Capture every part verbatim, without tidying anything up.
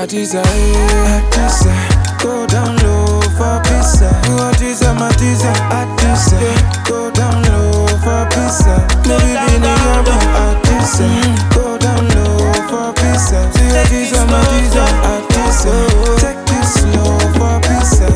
Adiza, eh, Adiza, go down low for pizza. You Adiza, Madiza, Adiza, go down low for pizza. Maybe be near Adiza, go down low for pizza. See Adiza, Madiza, Adiza, take this slow for pizza.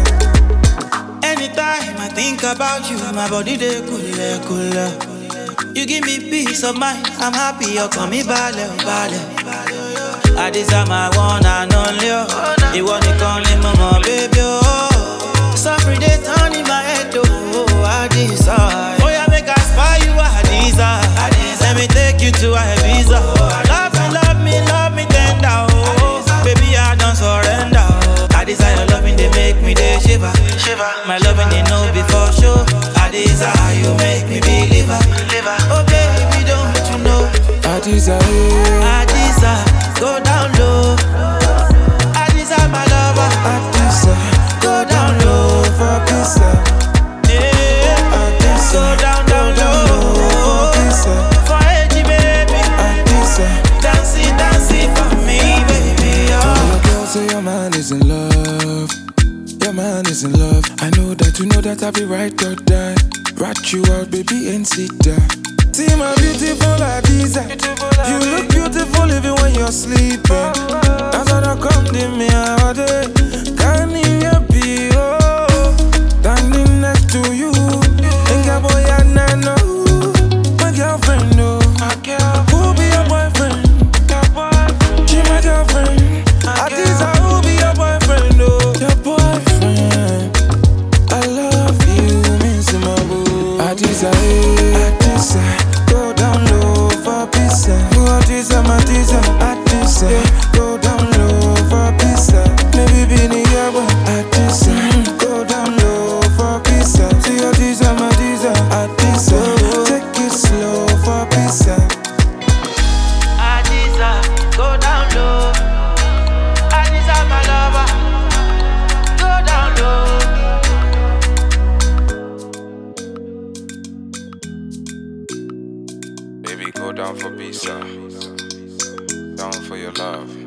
Anytime I think about you, my body dey cool, cool. You give me peace of mind, I'm happy. You call me Bale, Bale. Adiza, my one and only. You want to call me mama, baby. Oh, suffering they turn in my head. Oh, Adiza. Oh, yeah, make us spy you, Adiza. Let me take you to Ibiza. Love me, love me, love me tender. Oh, baby, I don't surrender. Adiza, your loving they make me they shiver. My loving they know before show. Adiza, you make me believer. Oh baby, don't you know? Adiza, eh, Adiza, go down low. Adiza, my lover. Adiza, go down low for pizza. Yeah, Adiza, go down, down, down low for pizza. For edgy baby. Adiza, Dancey, dancey for me, baby. all Oh. the girls say your man is in love. Your man is in love. I know that you know that I'll be right or die. Rat you out, baby, and sit down. See my beautiful Adiza. You look beautiful even when you're sleeping. That's what I come to me all day. Can't even be oh, standing next to you. Ain't got boy and I know my girlfriend no. Who be your boyfriend? She my girlfriend. Adiza, who be your boyfriend no? Your boyfriend. I love you, miss my boo. Adiza, eh, Adiza, go down low for pizza. You Adiza, Madiza, Adiza, go down low for pizza. Maybe be near Adiza, go down low for pizza. See Adiza, Madiza, Adiza, take it slow for pizza. Adiza, go down low. Adiza, my lover. Go down low. Baby, go down for pizza. Down for your love.